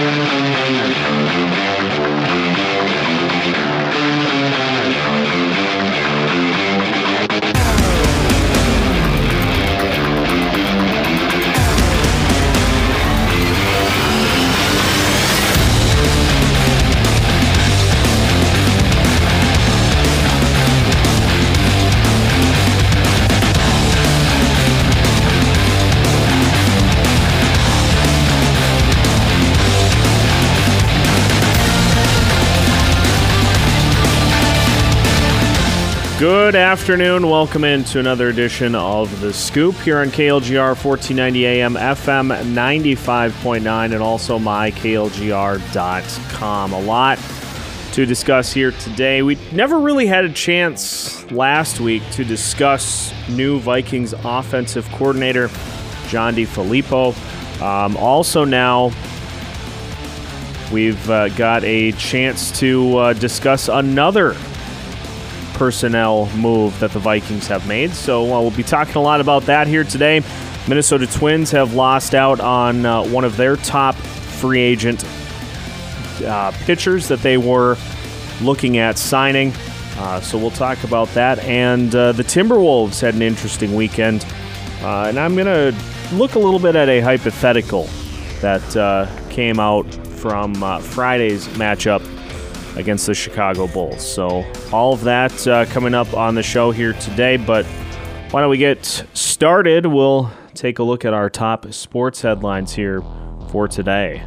Good afternoon. Welcome into another edition of The Scoop here on KLGR 1490 AM, FM 95.9, and also myklgr.com. A lot to discuss here today. We never really had a chance last week to discuss new Vikings offensive coordinator John DeFilippo. Also now we've got a chance to discuss another personnel move that the Vikings have made. So we'll be talking a lot about that here today. Minnesota Twins have lost out on one of their top free agent pitchers that they were looking at signing. So we'll talk about that. And the Timberwolves had an interesting weekend. And I'm going to look a little bit at a hypothetical that came out from Friday's matchup against the Chicago Bulls. So all of that coming up on the show here today. But why don't we get started? We'll take a look at our top sports headlines here for today.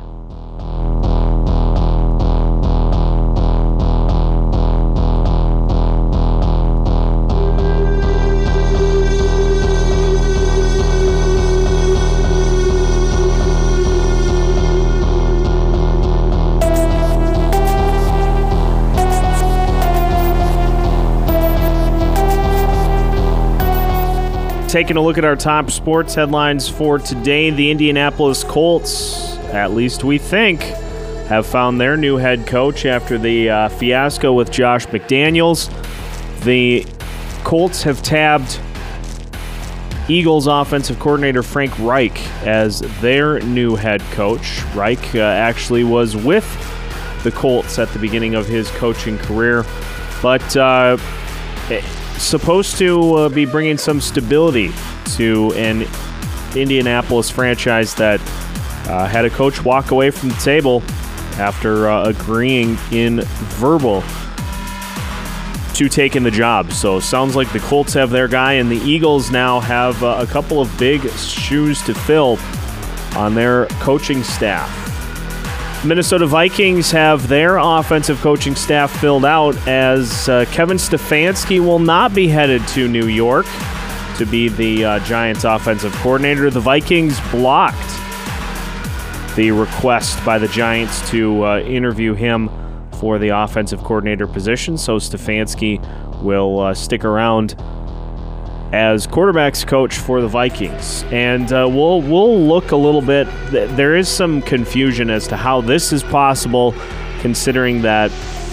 Taking a look at our top sports headlines for today, the Indianapolis Colts, at least we think, have found their new head coach after the fiasco with Josh McDaniels. The Colts have tabbed Eagles offensive coordinator Frank Reich as their new head coach. Reich actually was with the Colts at the beginning of his coaching career, but supposed to be bringing some stability to an Indianapolis franchise that had a coach walk away from the table after agreeing in verbal to taking the job. So sounds like the Colts have their guy, and the Eagles now have a couple of big shoes to fill on their coaching staff. Minnesota Vikings have their offensive coaching staff filled out as Kevin Stefanski will not be headed to New York to be the Giants offensive coordinator. The Vikings blocked the request by the Giants to interview him for the offensive coordinator position, so Stefanski will stick around as quarterbacks coach for the Vikings. And we'll look a little bit. There is some confusion as to how this is possible, considering that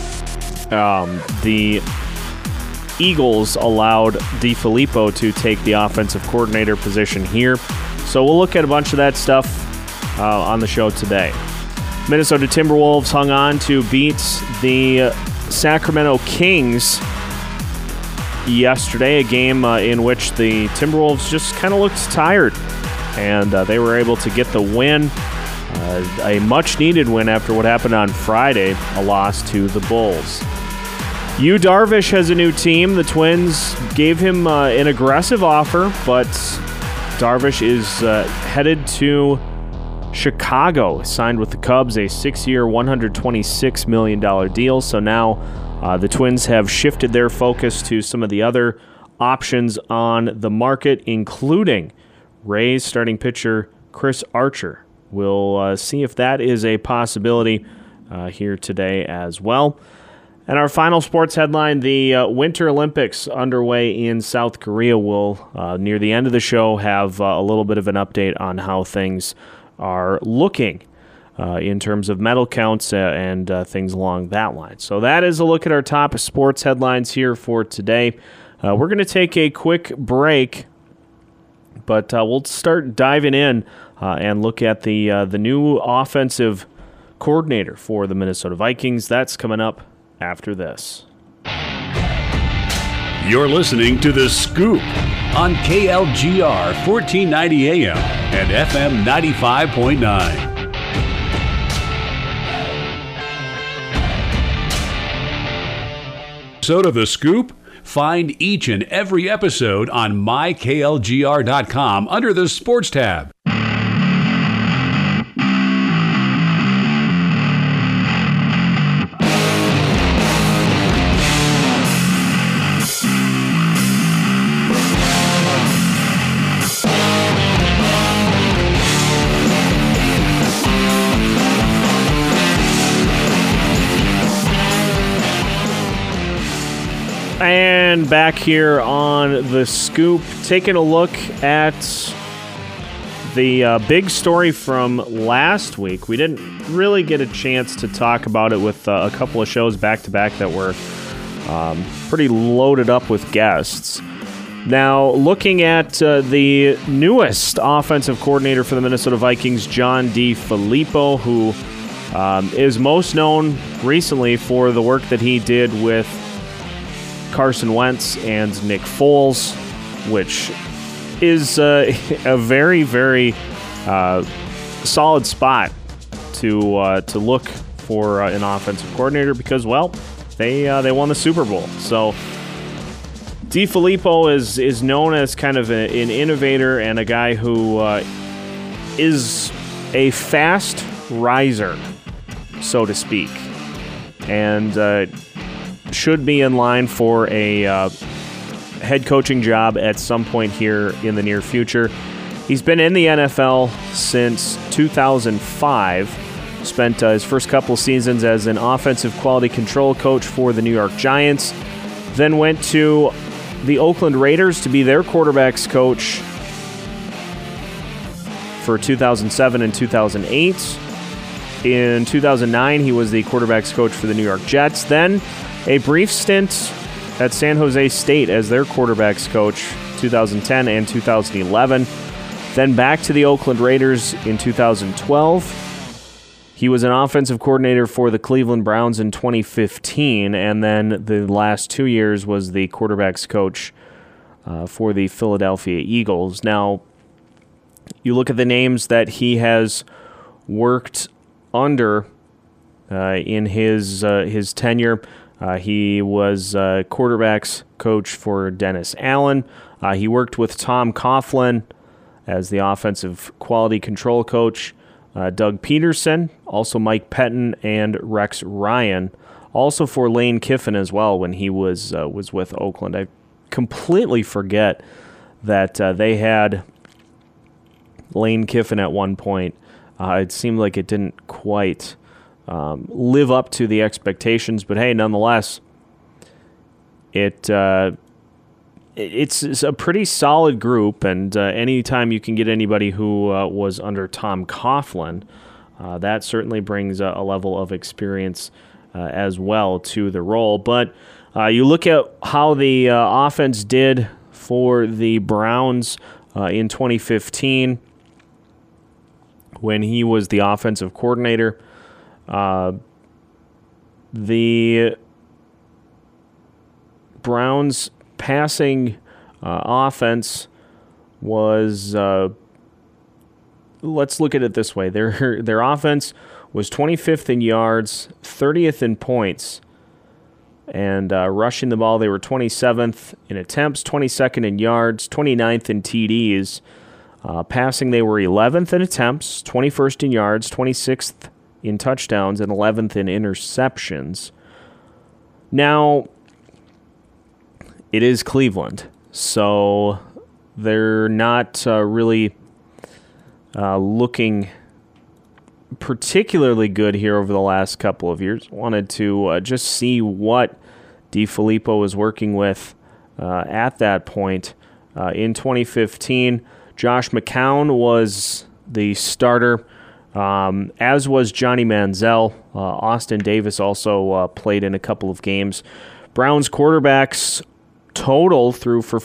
the Eagles allowed DeFilippo to take the offensive coordinator position here. So we'll look at a bunch of that stuff on the show today. Minnesota Timberwolves hung on to beat the Sacramento Kings yesterday, a game in which the Timberwolves just kind of looked tired, and they were able to get the win, a much-needed win after what happened on Friday, a loss to the Bulls. Yu Darvish has a new team. The Twins gave him an aggressive offer, but Darvish is headed to Chicago, signed with the Cubs, a 6-year, $126 million deal. So now the Twins have shifted their focus to some of the other options on the market, including Rays starting pitcher Chris Archer. We'll see if that is a possibility here today as well. And our final sports headline, the Winter Olympics underway in South Korea. Will, near the end of the show, have a little bit of an update on how things are looking in terms of medal counts and things along that line. So that is a look at our top sports headlines here for today. We're going to take a quick break, but we'll start diving in and look at the new offensive coordinator for the Minnesota Vikings. That's coming up after this. You're listening to The Scoop on KLGR 1490 AM and FM 95.9. So to The Scoop, find each and every episode on myklgr.com under the Sports tab. And back here on The Scoop, taking a look at the big story from last week. We didn't really get a chance to talk about it with a couple of shows back-to-back that were pretty loaded up with guests. Now, looking at the newest offensive coordinator for the Minnesota Vikings, John DeFilippo, who is most known recently for the work that he did with Carson Wentz and Nick Foles, which is a very, very solid spot to look for an offensive coordinator because, well, they won the Super Bowl. So DeFilippo is known as kind of an innovator and a guy who is a fast riser, so to speak, and should be in line for a head coaching job at some point here in the near future. He's been in the NFL since 2005, spent his first couple seasons as an offensive quality control coach for the New York Giants, then went to the Oakland Raiders to be their quarterbacks coach for 2007 and 2008. In 2009, he was the quarterbacks coach for the New York Jets, then a brief stint at San Jose State as their quarterbacks coach, 2010 and 2011. Then back to the Oakland Raiders in 2012. He was an offensive coordinator for the Cleveland Browns in 2015, and then the last 2 years was the quarterbacks coach for the Philadelphia Eagles. Now, you look at the names that he has worked under in his tenure. He was quarterbacks coach for Dennis Allen. He worked with Tom Coughlin as the offensive quality control coach. Doug Peterson, also Mike Pettin and Rex Ryan, also for Lane Kiffin as well when he was with Oakland. I completely forget that they had Lane Kiffin at one point. It seemed like it didn't quite live up to the expectations, but hey, nonetheless, it's a pretty solid group, and anytime you can get anybody who was under Tom Coughlin, that certainly brings a level of experience as well to the role. But you look at how the offense did for the Browns in 2015 when he was the offensive coordinator. The Browns' passing offense was, let's look at it this way. Their offense was 25th in yards, 30th in points, and rushing the ball, they were 27th in attempts, 22nd in yards, 29th in TDs. Passing, they were 11th in attempts, 21st in yards, 26th in touchdowns, and 11th in interceptions. Now, it is Cleveland, so they're not really looking particularly good here over the last couple of years. Wanted to just see what DeFilippo was working with at that point. In 2015, Josh McCown was the starter, as was Johnny Manziel. Austin Davis also played in a couple of games. Browns quarterbacks total threw for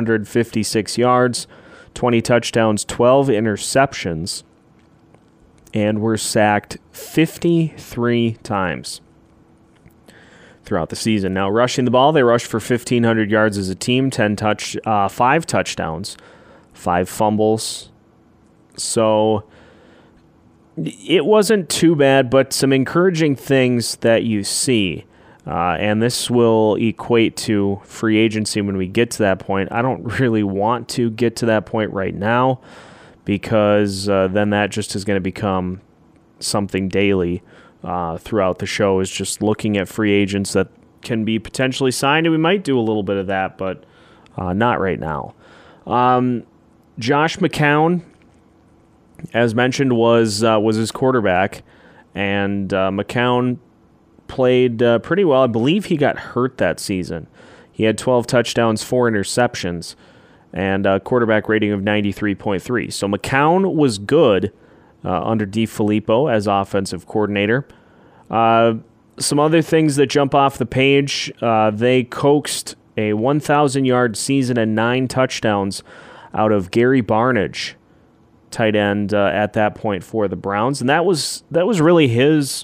4,156 yards, 20 touchdowns, 12 interceptions. and were sacked 53 times throughout the season. Now, rushing the ball, they rushed for 1,500 yards as a team, 5 touchdowns, 5 fumbles. So it wasn't too bad, but some encouraging things that you see. And this will equate to free agency when we get to that point. I don't really want to get to that point right now because then that just is going to become something daily throughout the show, is just looking at free agents that can be potentially signed, and we might do a little bit of that, but not right now. Josh McCown, as mentioned, was his quarterback, and McCown played pretty well. I believe he got hurt that season. He had 12 touchdowns, 4 interceptions, and a quarterback rating of 93.3. So McCown was good under DeFilippo as offensive coordinator. Some other things that jump off the page, they coaxed a 1,000-yard season and 9 touchdowns out of Gary Barnidge, tight end at that point for the Browns, and that was really his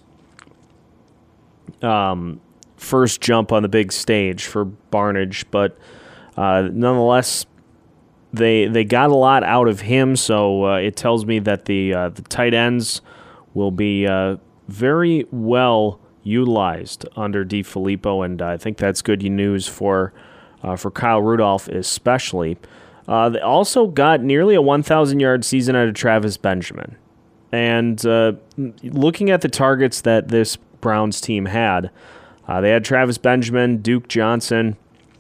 first jump on the big stage for Barnidge, but nonetheless, they got a lot out of him. So it tells me that the tight ends will be very well utilized under DeFilippo, and I think that's good news for Kyle Rudolph especially. They also got nearly a 1,000-yard season out of Travis Benjamin. And looking at the targets that this Browns team had, they had Travis Benjamin, Duke Johnson,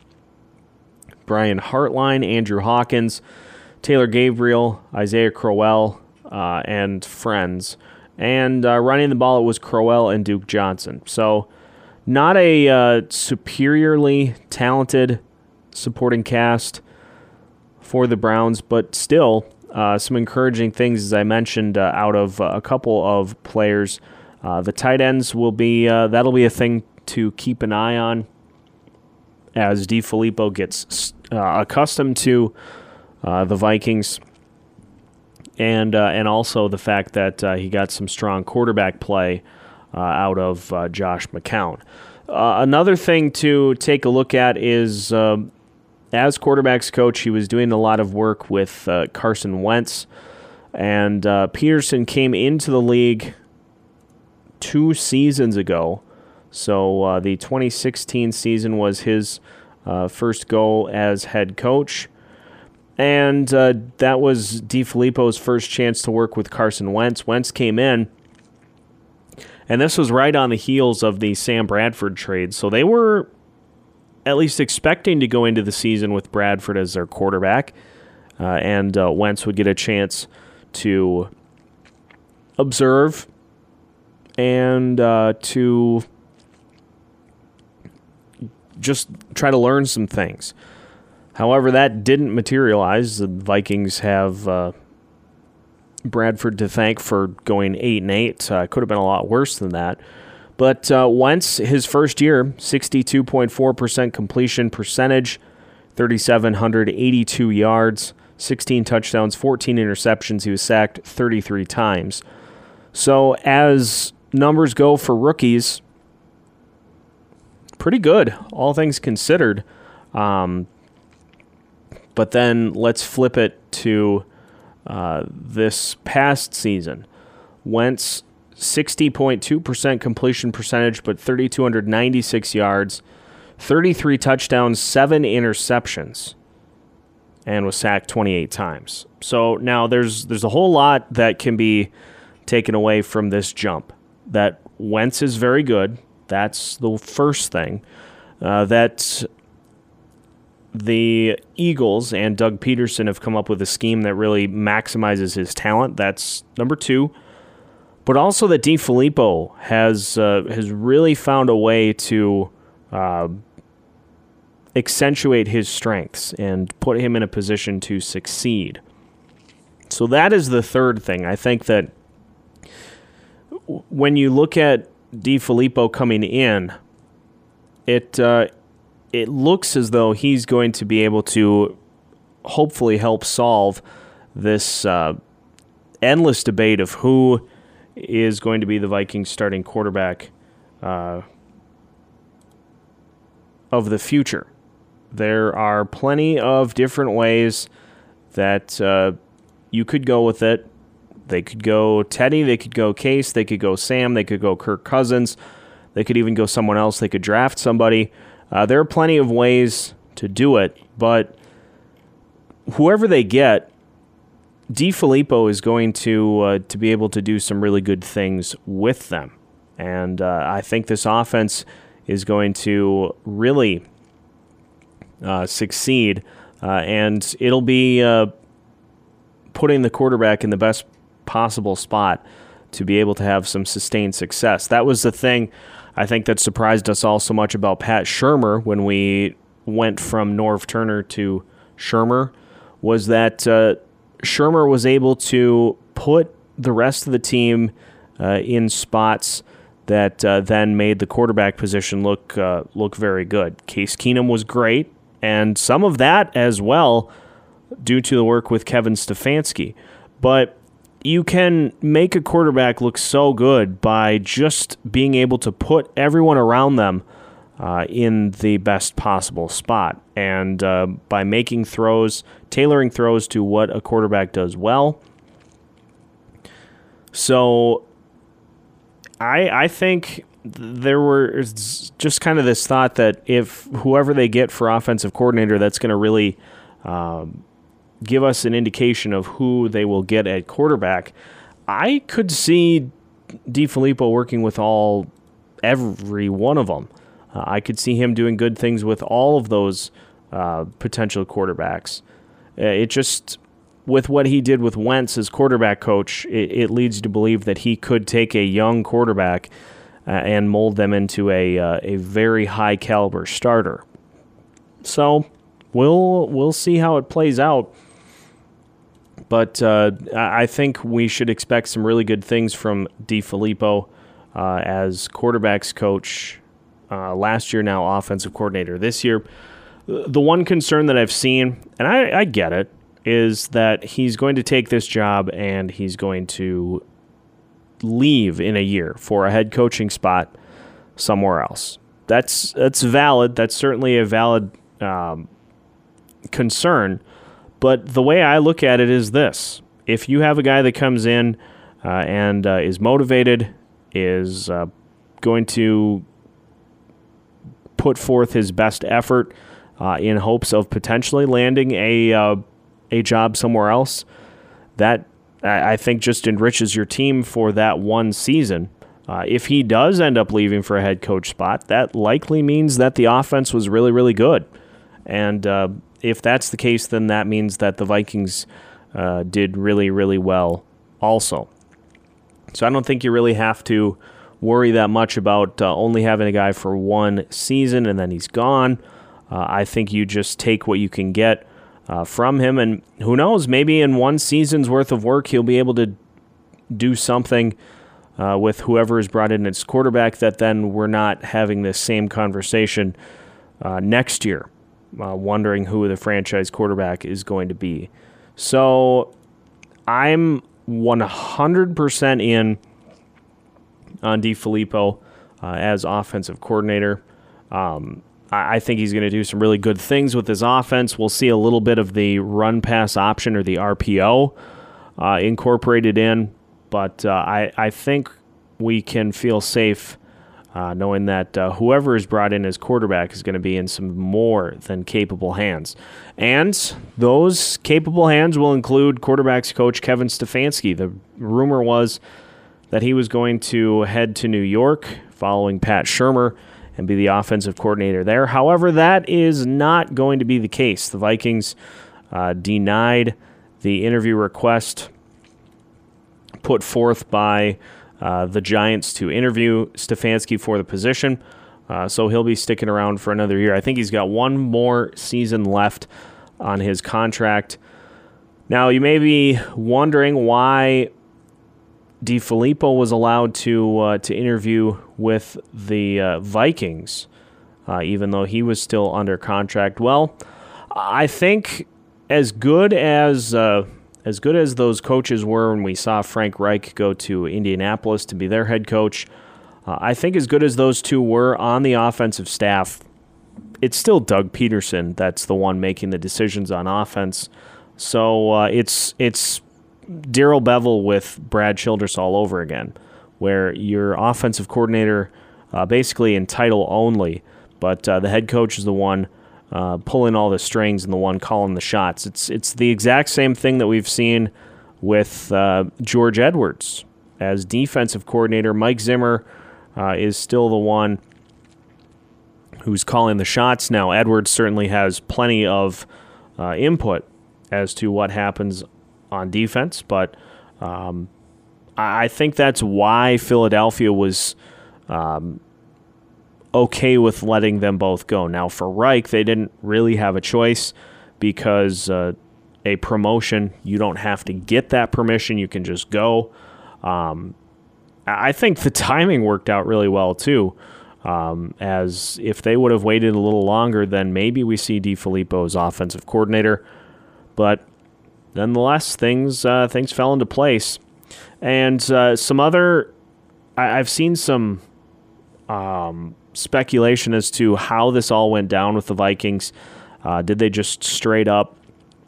Brian Hartline, Andrew Hawkins, Taylor Gabriel, Isaiah Crowell, and friends. And running the ball, it was Crowell and Duke Johnson. So not a superiorly talented supporting cast for the Browns, but still some encouraging things, as I mentioned, out of a couple of players. The tight ends will be that'll be a thing to keep an eye on as DeFilippo gets accustomed to the Vikings, and also the fact that he got some strong quarterback play out of Josh McCown. Another thing to take a look at is, as quarterbacks coach, he was doing a lot of work with Carson Wentz, and Peterson came into the league 2 seasons ago. So the 2016 season was his first go as head coach, and that was DeFilippo's first chance to work with Carson Wentz. Wentz came in, and this was right on the heels of the Sam Bradford trade, so they were at least expecting to go into the season with Bradford as their quarterback, and Wentz would get a chance to observe and to just try to learn some things. However, that didn't materialize. The Vikings have Bradford to thank for going 8-8. Could have been a lot worse than that. But Wentz, his first year, 62.4% completion percentage, 3,782 yards, 16 touchdowns, 14 interceptions. He was sacked 33 times. So as numbers go for rookies, pretty good, all things considered. But then let's flip it to this past season. Wentz, 60.2% completion percentage, but 3,296 yards, 33 touchdowns, 7 interceptions, and was sacked 28 times. So now there's a whole lot that can be taken away from this jump. That Wentz is very good. That's the first thing. That the Eagles and Doug Peterson have come up with a scheme that really maximizes his talent. That's number 2. But also that DeFilippo has really found a way to accentuate his strengths and put him in a position to succeed. So that is the third thing. I think that when you look at DeFilippo coming in, it looks as though he's going to be able to hopefully help solve this endless debate of who is going to be the Vikings starting quarterback of the future. There are plenty of different ways that you could go with it. They could go Teddy, they could go Case, they could go Sam, they could go Kirk Cousins, they could even go someone else, they could draft somebody. There are plenty of ways to do it, but whoever they get, DeFilippo is going to be able to do some really good things with them. And I think this offense is going to really succeed, and it'll be putting the quarterback in the best possible spot to be able to have some sustained success. That was the thing I think that surprised us all so much about Pat Shurmur when we went from Norv Turner to Shurmur, was that Shurmur was able to put the rest of the team in spots that then made the quarterback position look very good. Case Keenum was great, and some of that as well due to the work with Kevin Stefanski. But you can make a quarterback look so good by just being able to put everyone around them in the best possible spot. And by making throws, tailoring throws to what a quarterback does well. So I think there was just kind of this thought that if whoever they get for offensive coordinator, that's going to really give us an indication of who they will get at quarterback. I could see DeFilippo working with every one of them. I could see him doing good things with all of those potential quarterbacks. It just, with what he did with Wentz as quarterback coach, it leads to believe that he could take a young quarterback and mold them into a very high caliber starter. So we'll see how it plays out. But I think we should expect some really good things from DeFilippo as quarterbacks coach last year, now offensive coordinator this year. The one concern that I've seen, and I get it, is that he's going to take this job and he's going to leave in a year for a head coaching spot somewhere else. That's valid. That's certainly a valid concern. But the way I look at it is this. If you have a guy that comes in and is motivated, is going to put forth his best effort in hopes of potentially landing a job somewhere else, that I think just enriches your team for that one season. If he does end up leaving for a head coach spot, that likely means that the offense was really, really good. And if that's the case, then that means that the Vikings did really, really well also. So I don't think you really have to worry that much about only having a guy for one season and then he's gone. I think you just take what you can get from him, and who knows, maybe in one season's worth of work he'll be able to do something with whoever is brought in as quarterback that then we're not having this same conversation next year. Wondering who the franchise quarterback is going to be. So I'm 100% in on DeFilippo as offensive coordinator. I think he's going to do some really good things with his offense. We'll see a little bit of the run-pass option or the RPO incorporated in, but I think we can feel safe knowing that whoever is brought in as quarterback is going to be in some more than capable hands. And those capable hands will include quarterbacks coach Kevin Stefanski. The rumor was that he was going to head to New York following Pat Shurmur and be the offensive coordinator there. However, that is not going to be the case. The Vikings denied the interview request put forth by the Giants to interview Stefanski for the position. So he'll be sticking around for another year. I think he's got one more season left on his contract. Now, you may be wondering why DeFilippo was allowed to interview with the Vikings, even though he was still under contract. Well, I think as good as as good as those coaches were when we saw Frank Reich go to Indianapolis to be their head coach, I think as good as those two were on the offensive staff, it's still Doug Peterson that's the one making the decisions on offense. So it's Darrell Bevell with Brad Childress all over again, where your offensive coordinator basically in title only, but the head coach is the one pulling all the strings and the one calling the shots. It's the exact same thing that we've seen with George Edwards as defensive coordinator. Mike Zimmer is still the one who's calling the shots now. Edwards certainly has plenty of input as to what happens on defense, but I think that's why Philadelphia was okay with letting them both go. Now, for Reich, they didn't really have a choice because a promotion, you don't have to get that permission. You can just go. I think the timing worked out really well, too, as if they would have waited a little longer, then maybe we see DeFilippo as offensive coordinator. But nonetheless, things fell into place. And some other, I've seen some speculation as to how this all went down with the Vikings. Did they just straight up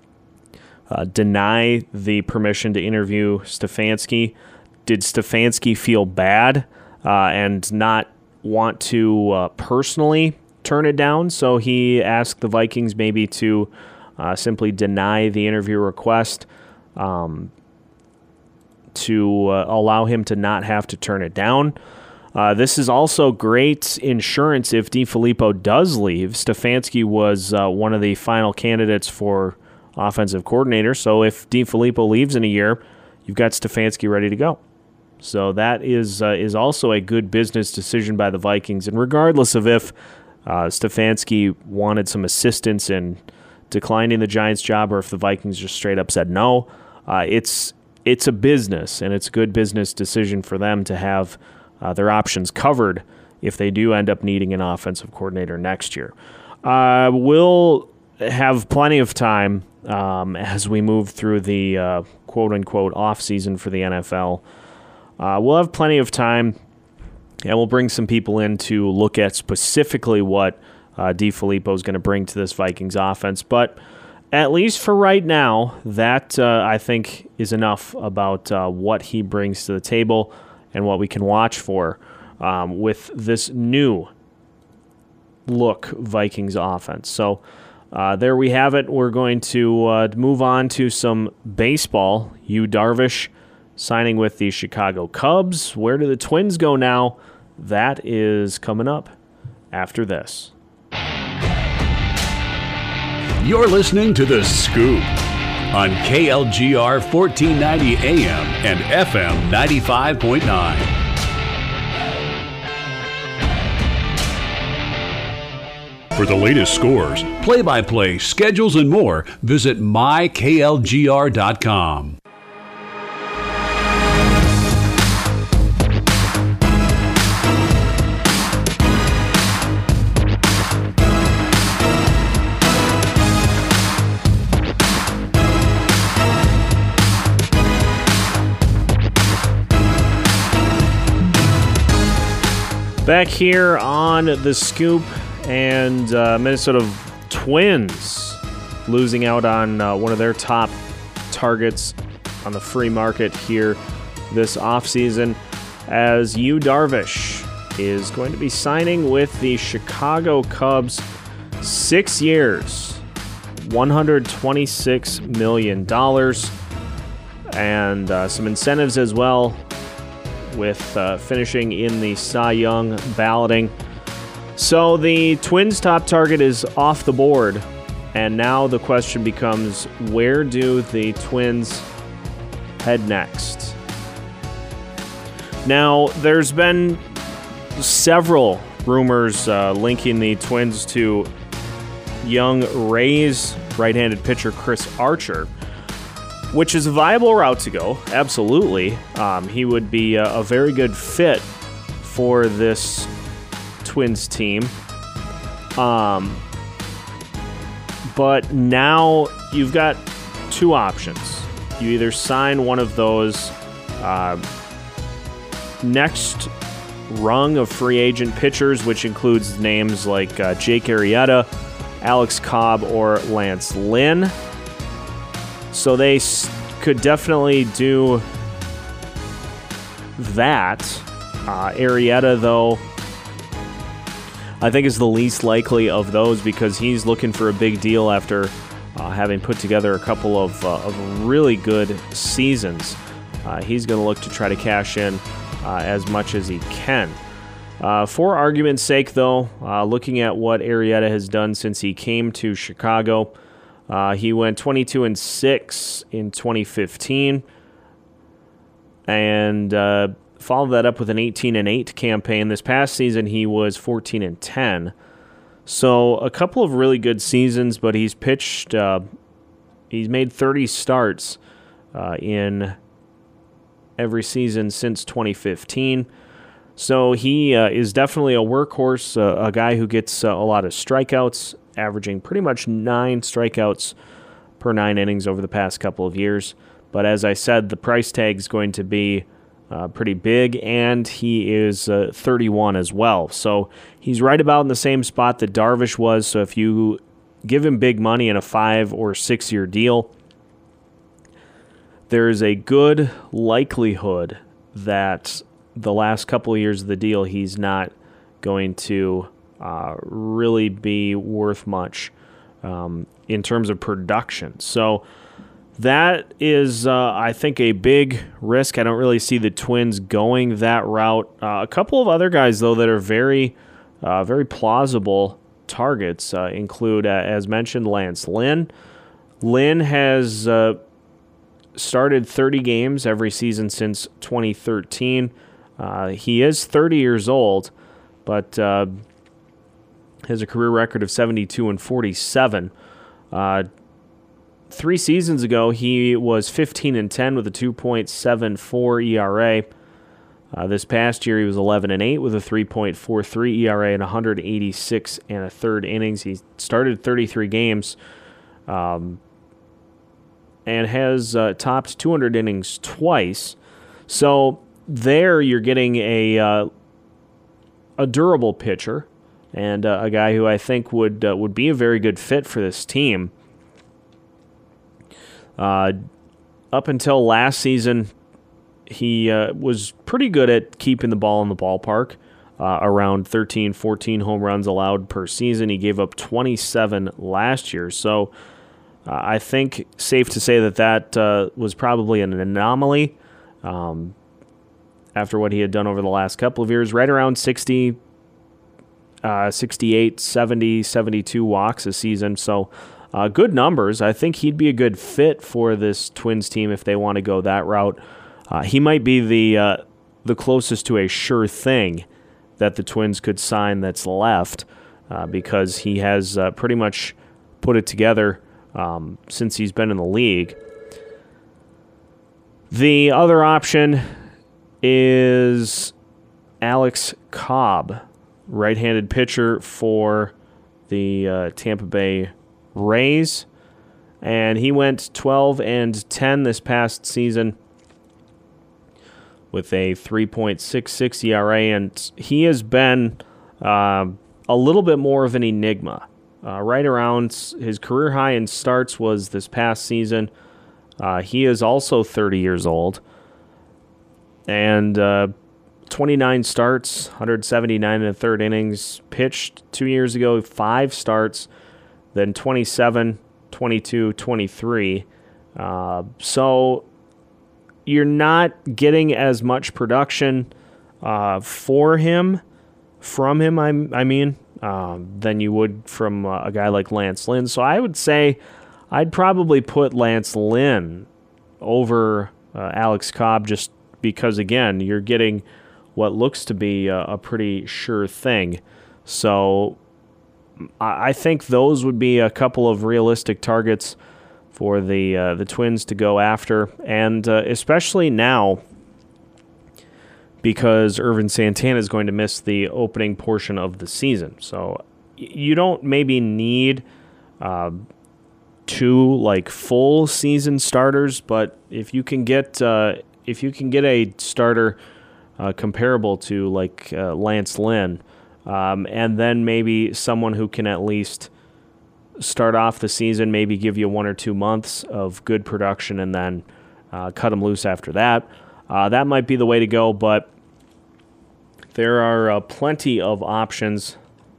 deny the permission to interview Stefanski? Did Stefanski feel bad and not want to personally turn it down? So he asked the Vikings maybe to simply deny the interview request to allow him to not have to turn it down. This is also great insurance if DeFilippo does leave. Stefanski was one of the final candidates for offensive coordinator, so if DeFilippo leaves in a year, you've got Stefanski ready to go. So that is also a good business decision by the Vikings. And regardless of if Stefanski wanted some assistance in declining the Giants' job or if the Vikings just straight up said no, it's a business, and it's a good business decision for them to have their options covered if they do end up needing an offensive coordinator next year. We'll have plenty of time as we move through the quote-unquote off-season for the NFL. We'll have plenty of time, and we'll bring some people in to look at specifically what DeFilippo is going to bring to this Vikings offense. But at least for right now, that I think is enough about what he brings to the table and what we can watch for with this new look Vikings offense. So there we have it. We're going to move on to some baseball. Yu Darvish signing with the Chicago Cubs. Where do the Twins go now? That is coming up after this. You're listening to The Scoop on KLGR 1490 AM and FM 95.9. For the latest scores, play-by-play, schedules, and more, visit myklgr.com. Back here on The Scoop, and Minnesota Twins losing out on one of their top targets on the free market here this offseason, as Yu Darvish is going to be signing with the Chicago Cubs 6 years, $126 million, and some incentives as well, with finishing in the Cy Young balloting. So the Twins' top target is off the board, and now the question becomes, where do the Twins head next? Now, there's been several rumors linking the Twins to young Rays right-handed pitcher Chris Archer, which is a viable route to go, absolutely. He would be a very good fit for this Twins team. But now you've got two options. you either sign one of those next rung of free agent pitchers, which includes names like Jake Arrieta, Alex Cobb, or Lance Lynn. So they could definitely do that. Arrieta, though, I think is the least likely of those because he's looking for a big deal after having put together a couple of really good seasons. He's going to look to try to cash in as much as he can. For argument's sake, though, looking at what Arrieta has done since he came to Chicago, he went 22-6 in 2015, and followed that up with an 18-8 campaign. This past season, he was 14-10. So a couple of really good seasons, but he's pitched. He's made 30 starts in every season since 2015. So he is definitely a workhorse, a guy who gets a lot of strikeouts, averaging pretty much 9 strikeouts per 9 innings over the past couple of years. But as I said, the price tag is going to be pretty big, and he is 31 as well. So he's right about in the same spot that Darvish was. So if you give him big money in a 5 or 6 year deal, there is a good likelihood that the last couple of years of the deal, he's not going to really be worth much in terms of production. So that is, I think, a big risk. I don't really see the Twins going that route. A couple of other guys, though, that are very plausible targets include, as mentioned, Lance Lynn. Lynn has started 30 games every season since 2013. He is 30 years old, but has a career record of 72-47. 3 seasons ago, he was 15-10 with a 2.74 ERA. This past year, he was 11-8 with a 3.43 ERA and 186 and a third innings. He started 33 games and has topped 200 innings twice. So there, you're getting a durable pitcher and a guy who I think would be a very good fit for this team. Up until last season, he was pretty good at keeping the ball in the ballpark, around 13, 14 home runs allowed per season. He gave up 27 last year. So I think safe to say that was probably an anomaly after what he had done over the last couple of years, right around 60, 68, 70, 72 walks a season. So good numbers. I think he'd be a good fit for this Twins team if they want to go that route. He might be the closest to a sure thing that the Twins could sign that's left because he has pretty much put it together since he's been in the league. The other option is Alex Cobb, right-handed pitcher for the Tampa Bay Rays, and he went 12-10 this past season with a 3.66 ERA, and he has been a little bit more of an enigma. Right around his career high in starts was this past season. He is also 30 years old, and 29 starts, 179 and a third innings, pitched 2 years ago, 5 starts, then 27, 22, 23. So you're not getting as much production from him, than you would from a guy like Lance Lynn. So I would say I'd probably put Lance Lynn over Alex Cobb just because, again, you're getting what looks to be a pretty sure thing. So I think those would be a couple of realistic targets for the Twins to go after, and especially now because Irvin Santana is going to miss the opening portion of the season. So you don't maybe need 2 like full season starters, but if you can get a starter comparable to like Lance Lynn, and then maybe someone who can at least start off the season, maybe give you 1 or 2 months of good production, and then cut them loose after that. That might be the way to go, but there are plenty of options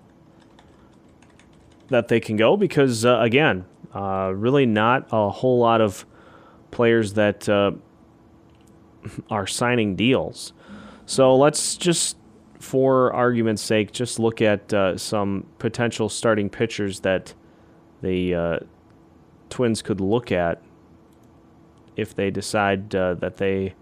that they can go because, again, really not a whole lot of players that are signing deals. So let's just, for argument's sake, just look at some potential starting pitchers that the Twins could look at if they decide that they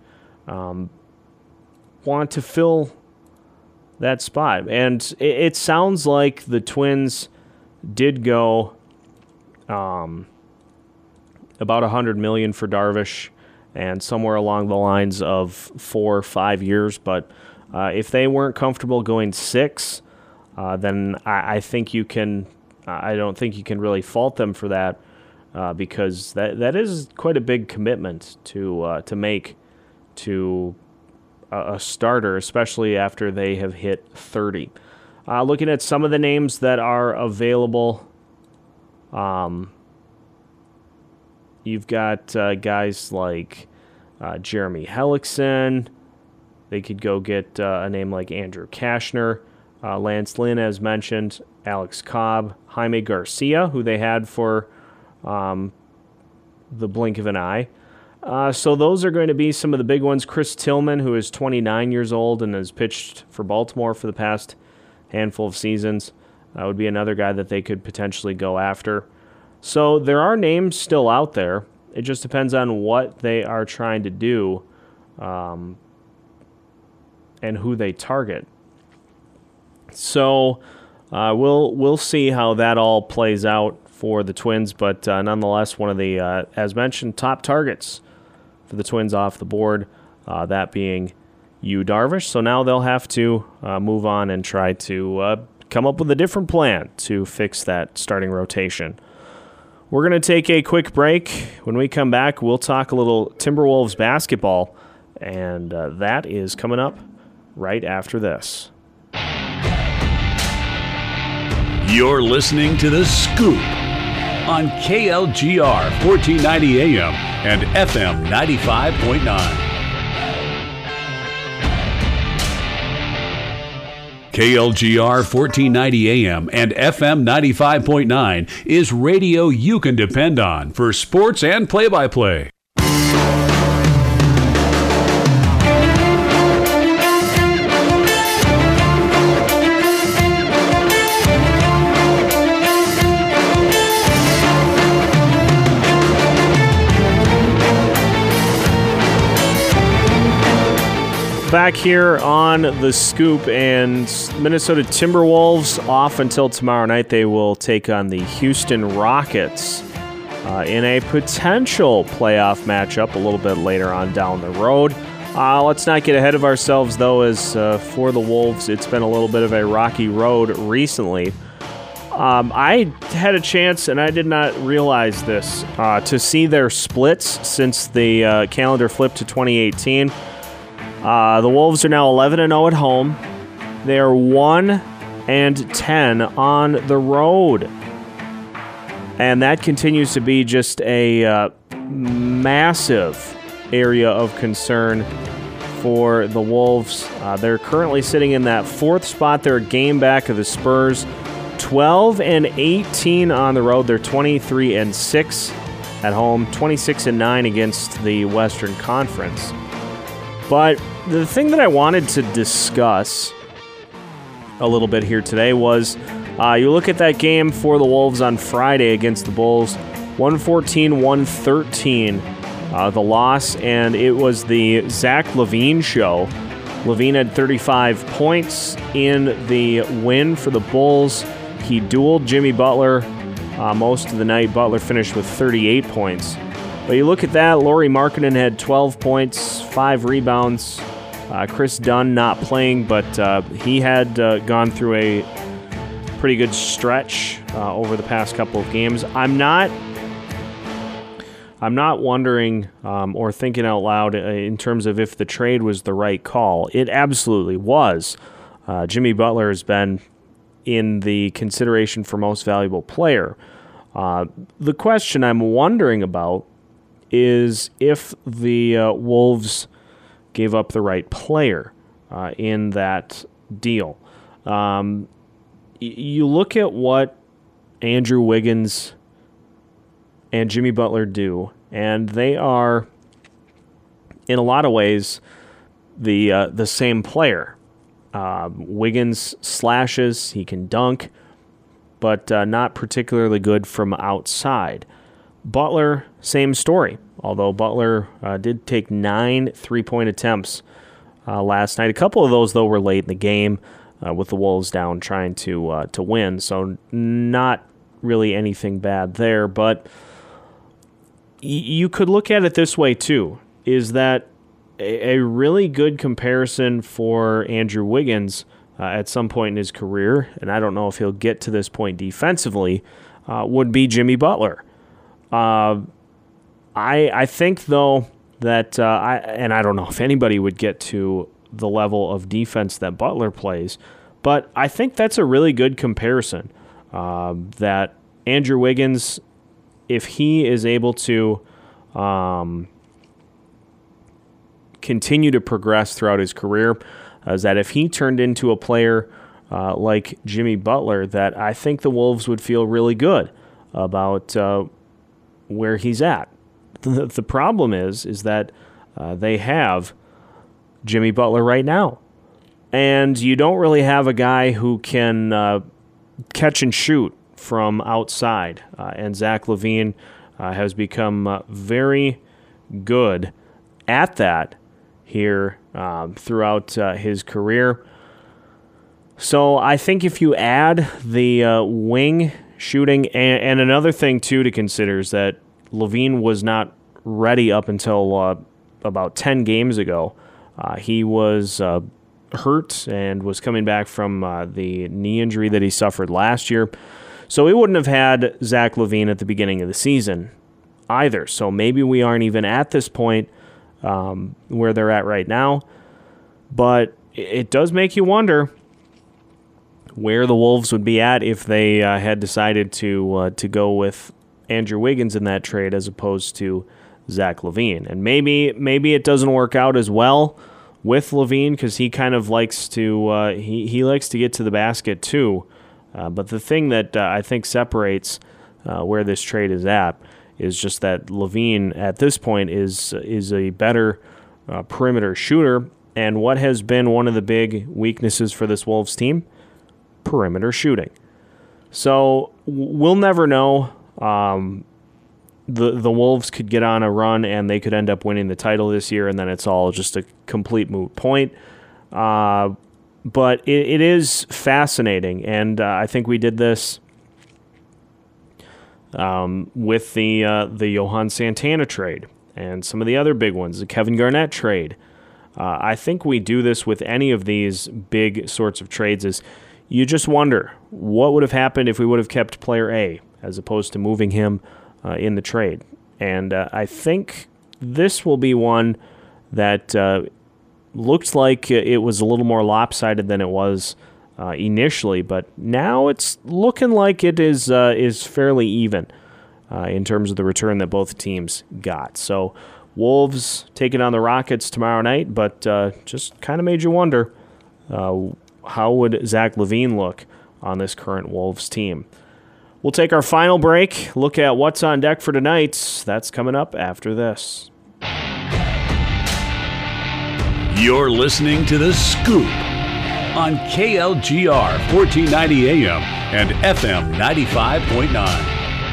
want to fill that spot. And it sounds like the Twins did go about $100 million for Darvish and somewhere along the lines of 4 or 5 years. But if they weren't comfortable going 6, then I think you can. I don't think you can really fault them for that because that is quite a big commitment to make to a starter, especially after they have hit 30. Looking at some of the names that are available, you've got guys like Jeremy Hellickson. They could go get a name like Andrew Cashner, Lance Lynn, as mentioned, Alex Cobb, Jaime Garcia, who they had for the blink of an eye. So those are going to be some of the big ones. Chris Tillman, who is 29 years old and has pitched for Baltimore for the past handful of seasons, would be another guy that they could potentially go after. So there are names still out there. It just depends on what they are trying to do and who they target. So we'll see how that all plays out for the Twins, but nonetheless, one of the, as mentioned, top targets for the Twins off the board, that being Yu Darvish. So now they'll have to move on and try to come up with a different plan to fix that starting rotation. We're going to take a quick break. When we come back, we'll talk a little Timberwolves basketball, and that is coming up right after this. You're listening to The Scoop on KLGR 1490 AM and FM 95.9. KLGR 1490 AM and FM 95.9 is radio you can depend on for sports and play-by-play. Back here on The Scoop, and Minnesota Timberwolves off until tomorrow night. They will take on the Houston Rockets in a potential playoff matchup a little bit later on down the road. Let's not get ahead of ourselves, though, as for the Wolves, it's been a little bit of a rocky road recently. I had a chance, and I did not realize this, to see their splits since the calendar flipped to 2018. The Wolves are now 11-0 at home. They are 1-10 on the road. And that continues to be just a massive area of concern for the Wolves. They're currently sitting in that 4th spot. They're a game back of the Spurs. 12-18 on the road. They're 23-6 at home. 26-9 against the Western Conference. But the thing that I wanted to discuss a little bit here today was you look at that game for the Wolves on Friday against the Bulls, 114-113, the loss, and it was the Zach LaVine show. LaVine had 35 points in the win for the Bulls. He dueled Jimmy Butler most of the night. Butler finished with 38 points. But you look at that, Lauri Markkanen had 12 points, 5 rebounds. Chris Dunn not playing, but he had gone through a pretty good stretch over the past couple of games. I'm not I'm not wondering or thinking out loud in terms of if the trade was the right call. It absolutely was. Jimmy Butler has been in the consideration for most valuable player. The question I'm wondering about is if the Wolves gave up the right player in that deal. You look at what Andrew Wiggins and Jimmy Butler do, and they are, in a lot of ways, the same player. Wiggins slashes, he can dunk, but not particularly good from outside. Butler, same story, although Butler did take 9 3-point attempts last night. A couple of those, though, were late in the game with the Wolves down trying to win, so not really anything bad there. But you could look at it this way, too, is that a really good comparison for Andrew Wiggins at some point in his career, and I don't know if he'll get to this point defensively, would be Jimmy Butler. I think, though, that, I don't know if anybody would get to the level of defense that Butler plays, but I think that's a really good comparison, that Andrew Wiggins, if he is able to continue to progress throughout his career, is that if he turned into a player like Jimmy Butler, that I think the Wolves would feel really good about where he's at. The problem is that they have Jimmy Butler right now, and you don't really have a guy who can catch and shoot from outside, and Zach LaVine has become very good at that here throughout his career. So I think if you add the wing shooting, and another thing too to consider is that LaVine was not ready up until about 10 games ago. He was hurt and was coming back from the knee injury that he suffered last year. So we wouldn't have had Zach LaVine at the beginning of the season either. So maybe we aren't even at this point where they're at right now. But it does make you wonder where the Wolves would be at if they had decided to go with Andrew Wiggins in that trade as opposed to Zach LaVine. And maybe it doesn't work out as well with LaVine because he kind of likes to he likes to get to the basket too. But the thing that I think separates where this trade is at is just that LaVine at this point is a better perimeter shooter. And what has been one of the big weaknesses for this Wolves team? Perimeter shooting. So we'll never know. The Wolves could get on a run and they could end up winning the title this year, and then it's all just a complete moot point. But it is fascinating, and I think we did this with the Johan Santana trade and some of the other big ones, the Kevin Garnett trade. I think we do this with any of these big sorts of trades is you just wonder what would have happened if we would have kept player A as opposed to moving him in the trade. And I think this will be one that looks like it was a little more lopsided than it was initially, but now it's looking like it is fairly even in terms of the return that both teams got. So Wolves taking on the Rockets tomorrow night, but just kind of made you wonder how would Zach LaVine look on this current Wolves team. We'll take our final break, look at what's on deck for tonight. That's coming up after this. You're listening to The Scoop on KLGR 1490 AM and FM 95.9.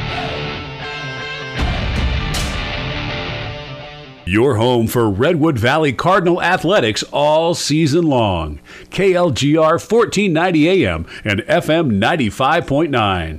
Your home for Redwood Valley Cardinal athletics all season long. KLGR 1490 AM and FM 95.9.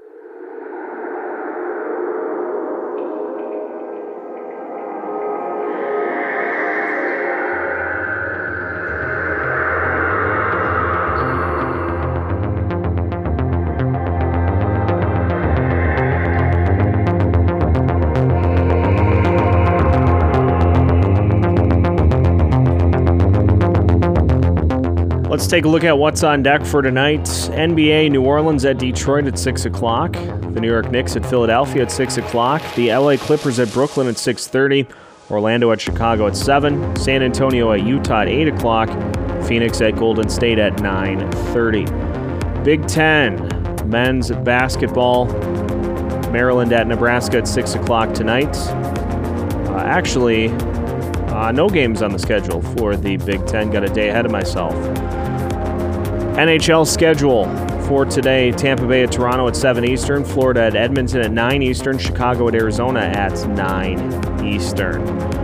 Let's take a look at what's on deck for tonight. NBA, New Orleans at Detroit at 6 o'clock. The New York Knicks at Philadelphia at 6 o'clock. The LA Clippers at Brooklyn at 6:30. Orlando at Chicago at 7. San Antonio at Utah at 8 o'clock. Phoenix at Golden State at 9:30. Big Ten, men's basketball. Maryland at Nebraska at 6 o'clock tonight. No games on the schedule for the Big Ten. Got a day ahead of myself. NHL schedule for today. Tampa Bay at Toronto at 7 Eastern. Florida at Edmonton at 9 Eastern. Chicago at Arizona at 9 Eastern.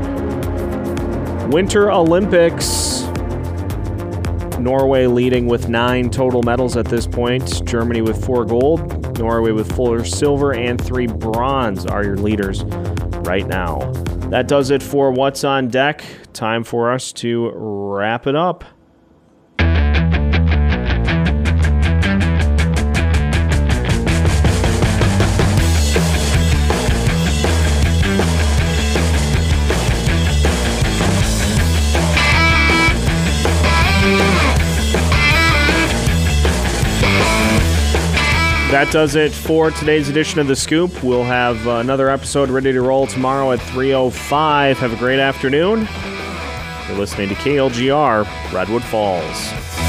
Winter Olympics. Norway leading with 9 total medals at this point. Germany with 4 gold. Norway with 4 silver and 3 bronze are your leaders right now. That does it for What's on Deck. Time for us to wrap it up. That does it for today's edition of The Scoop. We'll have another episode ready to roll tomorrow at 3:05. Have a great afternoon. You're listening to KLGR, Redwood Falls.